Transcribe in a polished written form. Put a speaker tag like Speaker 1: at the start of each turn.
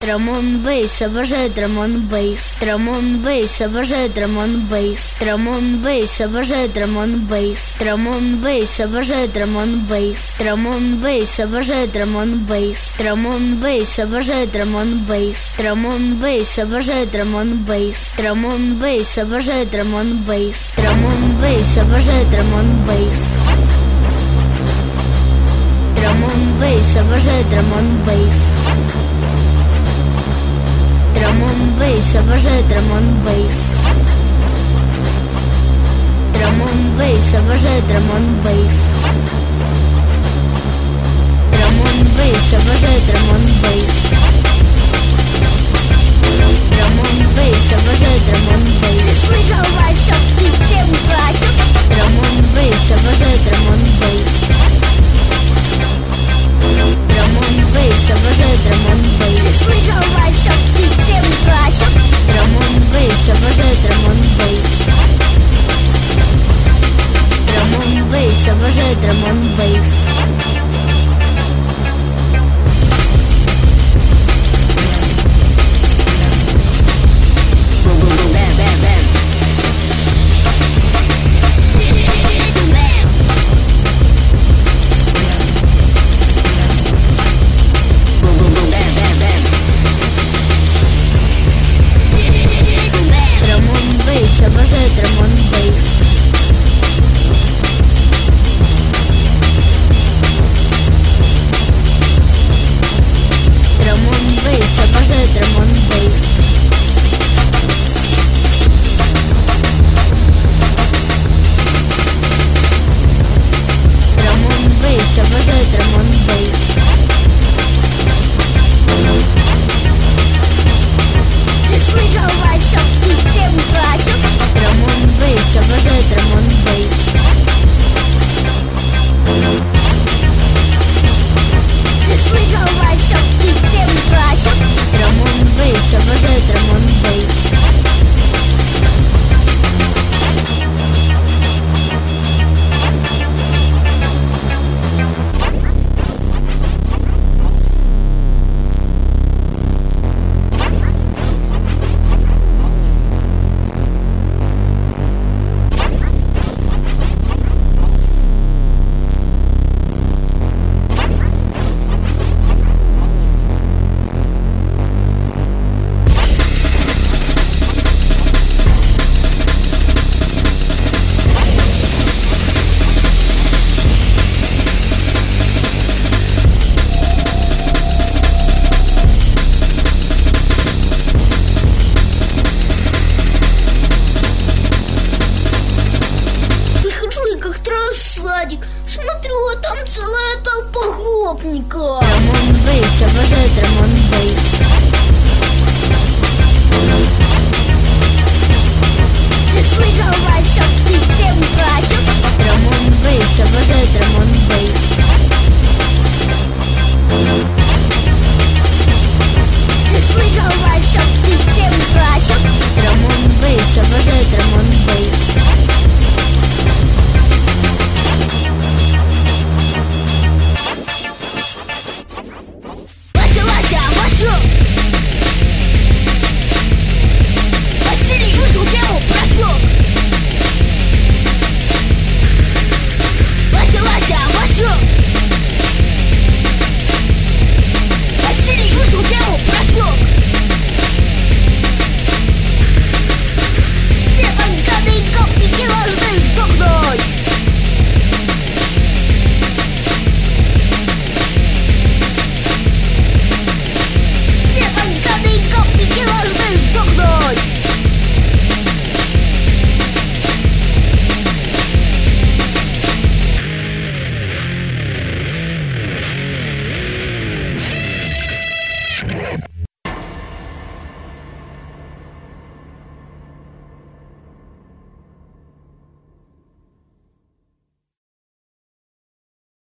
Speaker 1: Ramon Bass, обожаю Ramon Bass. Ramon Bass, обожаю Ramon Bass. Ramon Bass, обожаю Ramon Bass. Ramon Bass, обожаю Ramon Bass. Ramon Bass, обожаю Ramon Bass. Ramon Bass, обожаю Ramon Bass. Ramon Bass, обожаю Ramon Bass. Ramon Bass, обожаю Ramon Bass. Ramon Bass, обожаю Ramon Bass. Ramon Bass, обожаю Ramon Bass. Ramon Bass, обожаю Ramon Bass. Ramon Bass, обожаю Ramon Bass. Ramon Bass, обожаю Ramon Bass.